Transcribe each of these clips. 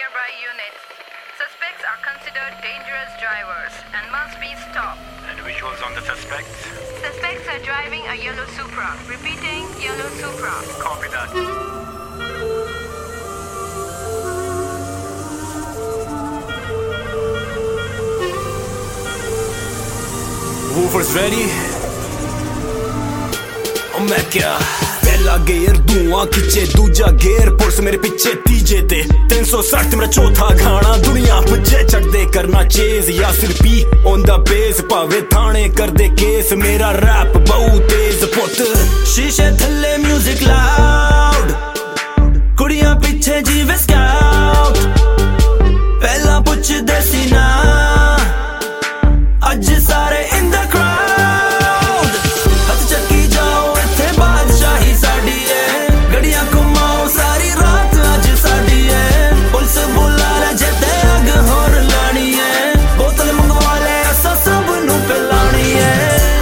nearby units. Suspects are considered dangerous drivers and must be stopped. And visuals on the suspects? Suspects are driving a yellow Supra. Repeating, yellow Supra. Copy that. Woofers ready? मैं क्या पहला gear धुआं खिंचे दूजा gear police मेरे पीछे तीजे ते 360 मेरा चौथा गाना दुनिया पुजे चढ़ दे करना चेज या सिर पी ऑन द बेस भावे थाने कर दे केस मेरा रैप बहुत तेज पुत शीशे थल्ले म्यूजिक लाउड कुड़ियां पीछे जीवे स्काउट पहला पुछ देसी ना अज सारे इन द क्राउड हथ चक्की जाओ इत्थे बादशाही साडी है गड़ियां घुमाओ सारी रात अज साडी है पुलिस बुला ले जेते अग होर लानी है बोतल मंगवा ले असा सब नू पिलानी है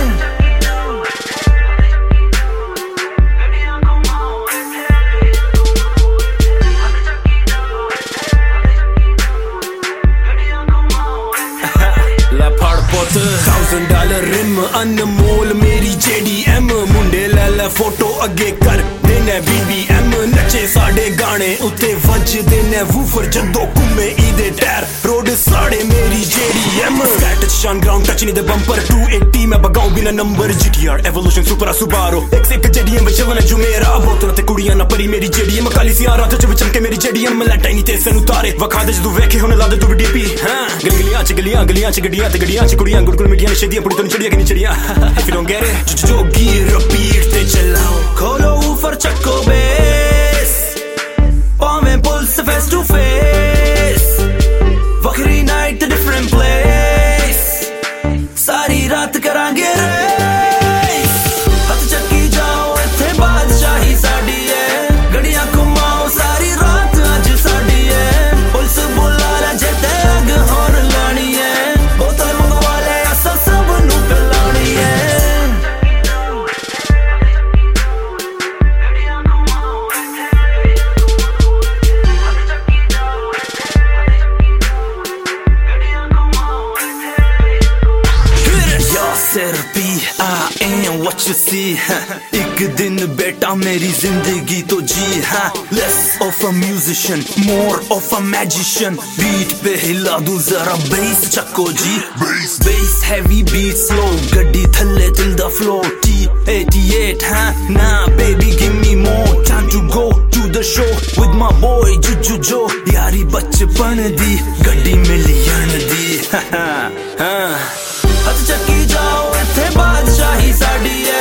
$1,000 रिम अनमोल मेरी JDM मुंडे ले ले फोटो अगे कर देने BBM नचे साडे गाने उत्ते वज देने वूफर जदों घुमे ईदे टायर रोड साड़े मेरी JDM स्कैट शान ग्राउंड टच नहीं दे बम्पर 280 मैं बगाऊं बिना number GTR evolution Supra Subaru एक JDM बचवन जो मेरा बोतल ते कुड़ियां ना परी मेरी JDM काली सी रात च चमके मेरी JDM मैं लटाई नहीं ते सन उतारे वखा दे जदों वेखे हुन ला दे तू DP हां गलियां च गड्डियां ते गड्डियां च कुड़ियां गुड़गुड़ मिठियां नशेदियां पुड़ी तो चढ़िया कि नहीं चढ़िया if you don't get it जोगी रिपीट ते चलाओ खोलो ऊपर चक्को बेस पावे पुल्स फेस टू फेस वखरी नाइट डिफरेंट प्लेस सारी रात करांगे रेस हथ चक्की जाओ इत्थे बादशाही साडी है गड़ियां घुमाओ सारी रात अज साडी है पुलिस बुला ले जेते अग होर लानी है बोतल मंगवा ले असा सब नू पिलानी है What you see एक दिन बेटा मेरी जिंदगी तो जी less of a musician more of a magician beat पे हिला दूं जरा bass चक्को जी bass heavy beat slow गड्डी थल्ले till the floor T88 nah baby give me more time to go to the show with my boy Juju Joe यारी बचपन दी गड्डी million दी हथ चक्की जाओ इत्थे बादशाही साडी